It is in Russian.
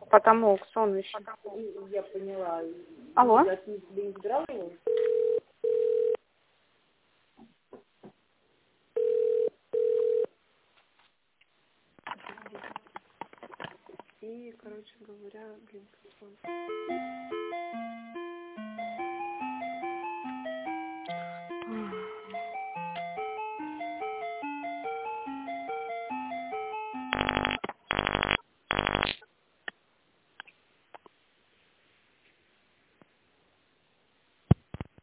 Потому Оксон еще. Я поняла. Алло. Ты не забирала его? И, короче говоря, телефон.